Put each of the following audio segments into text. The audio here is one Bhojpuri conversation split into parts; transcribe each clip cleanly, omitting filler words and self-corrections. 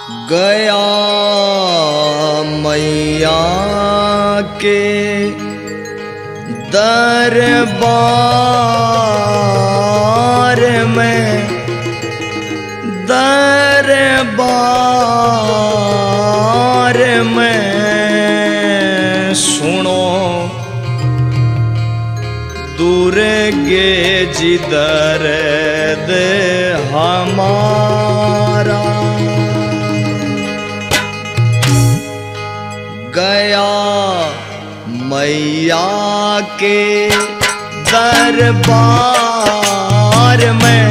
गया मैया के दरबार में, दरबार में सुनो दुर्गे जी दर्द हमारा। गया मैया के दरबार में,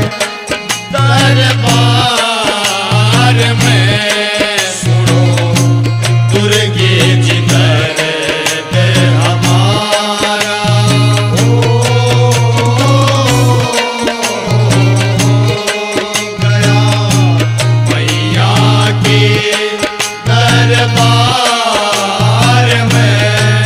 दरबार में सुनो दुर्गे जी दर्द हमारा। गया मैया के दरबार में,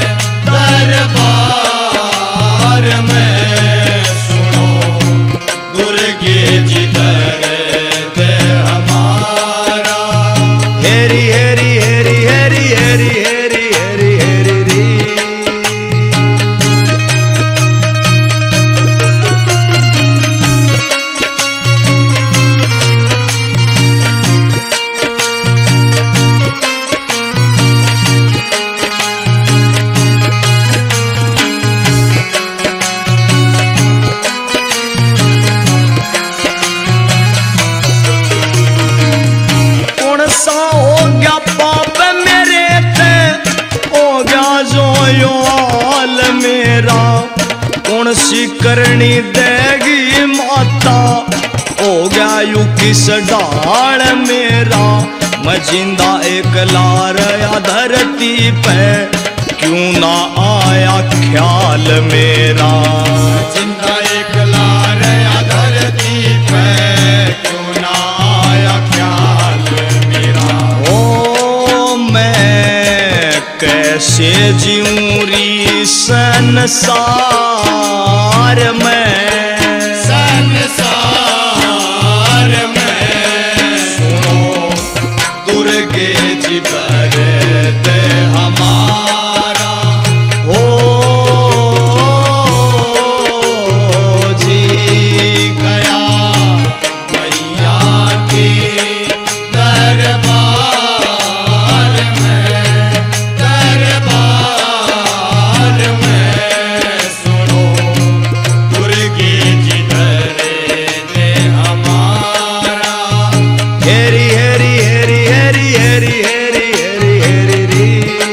दरबार में सुनो दुर्गे जी दर्द हमारा। हेरी हेरी हेरी हेरी हेरी हेरी हेरी हेरी री। कौन सा हो गया पाप मेरे पे, हो गया जो याल मेरा। कौन सी करनी देगी माता, हो गया यू किस डाल मेरा। मैं जिंदा एकला रहा धरती पे, क्यों ना आया ख्याल मेरा। जिंदा एकला रहा धरती पे, क्यों ना आया ख्याल मेरा। ओ मैं कैसे जीऊरी संसार में, संसार में सुनो दुर्गे जी दर्द हमारा। ओ जी गया मैया के दरबार में, दरबार में सुनो दुर्गे जी दर्द हमारा। हेरी हेरी हेरी हेरी हेरी हेरी हेरी हेरी री।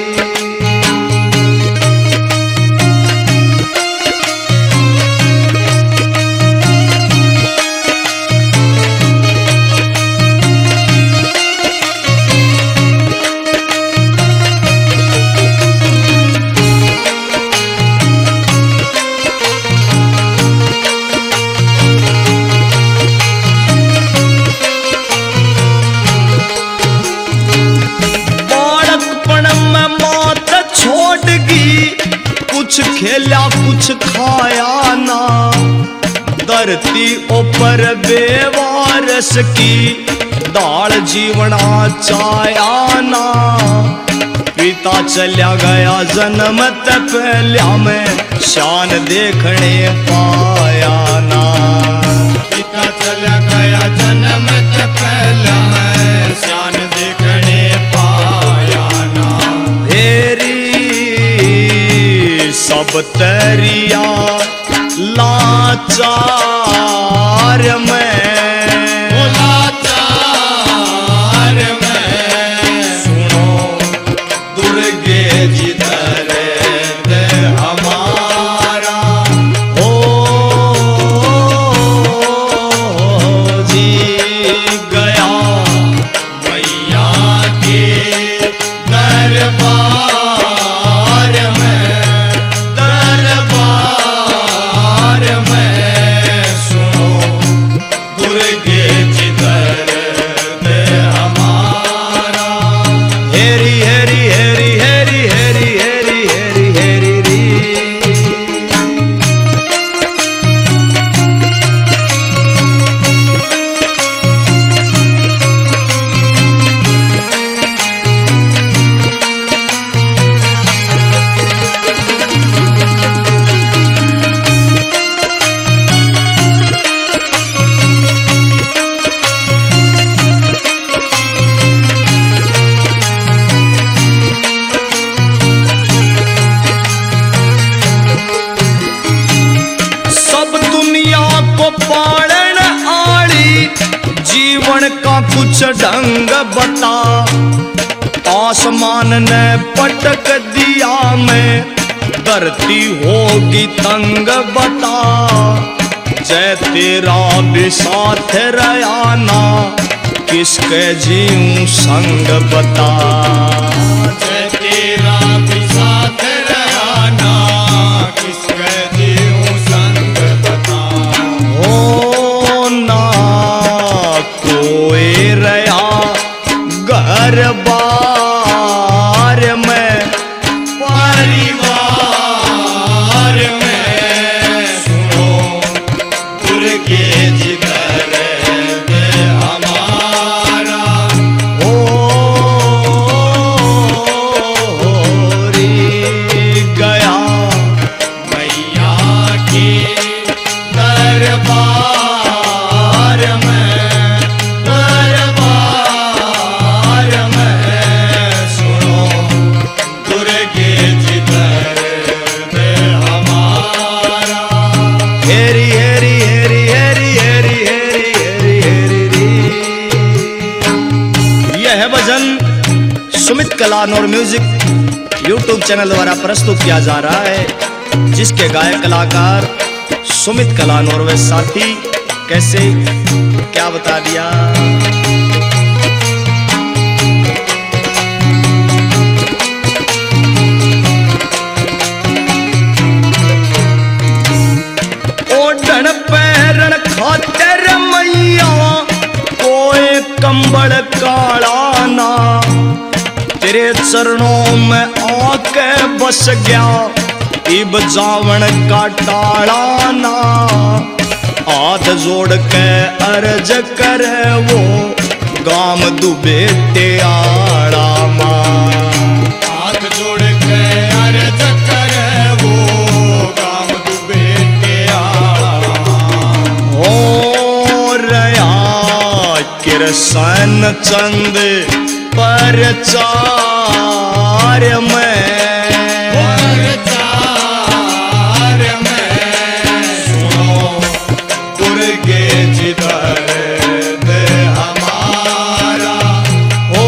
बालकपन में मात छोड़गी, कुछ खेला कुछ खाया ना। धरती ऊपर बेवारस की, दाल जीवना चाया ना। पिता चल्या गया जन्म ते पहल्या में, शान देखने पाया ना। पिता चला गया जन्म से पहला मैं शान देखने पाया ना। फेरी सब तरिया लाचार में, लाचार में सुनो दुर्गे जी दर्द हमारा। ओ जी गया मैया के दरबार में, दरबार में सुनो का कुछ ढंग बता, आसमान ने पटक दिया मैं, धरती होगी तंग बता। जय तेरा भी साथ रहा ना, किसके जीऊं संग बता। जय तेरा भी साथ रहा ना, किसके जीऊं संग बता। हो ना कोई रहा घर बार में, परिवार में सुनो दुर्गे जी दर्द हमारा। हो रे गया मैया के दरबार में, दरबार में सुनो दुर्गे जी दर्द हमारा। हेरी हेरी हेरी हेरी हेरी हेरी हेरी हेरी री। यह भजन सुमित कलान और म्यूजिक यूट्यूब चैनल द्वारा प्रस्तुत किया जा रहा है, जिसके गायक कलाकार सुमित कलान और वे साथी। कैसे क्या बता दिया। ओढ़न पैरण खातिर मैया, कोई कंबल काला ना, तेरे चरणों में आके बस गया, इब जावण का टाला ना। हाथ जोड़ के अर्ज करे वो, गाम दुबे टियाड़ा माँ। हाथ जोड़ के अर्ज करे वो, गाम दुबे टियाड़ा। हो रया किरसन चंद परचार में, प्रचार में सुनो दुर्गे जी दर्द हमारा। हो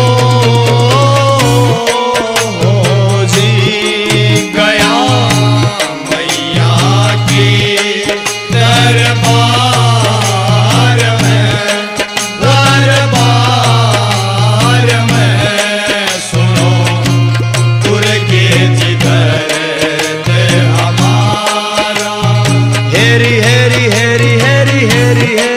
जी गया मैया के दरबार में, दरबार में सुनो दुर्गे जी दर्द हमारा। हेरी हेरी हेरी हेरी हेरी हेरी